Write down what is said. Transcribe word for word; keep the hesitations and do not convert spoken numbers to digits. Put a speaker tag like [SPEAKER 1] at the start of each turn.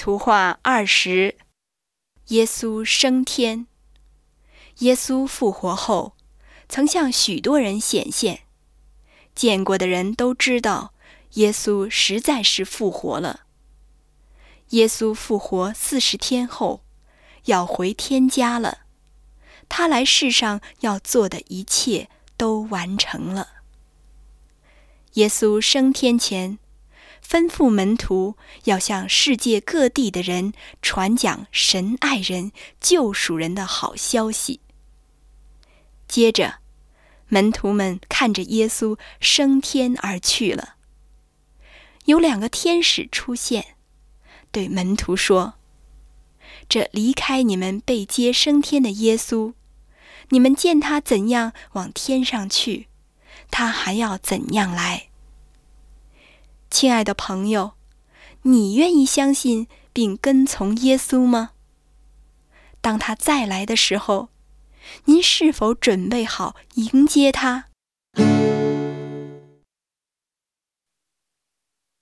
[SPEAKER 1] 图画二十，耶稣升天。耶稣复活后，曾向许多人显现，见过的人都知道，耶稣实在是复活了。耶稣复活四十天后，要回天家了，他来世上要做的一切都完成了。耶稣升天前，吩咐门徒要向世界各地的人传讲神爱人、救赎人的好消息。接着，门徒们看着耶稣升天而去了。有两个天使出现，对门徒说：“这离开你们被接升天的耶稣，你们见他怎样往天上去，他还要怎样来。”亲爱的朋友，你愿意相信并跟从耶稣吗？当他再来的时候，您是否准备好迎接他？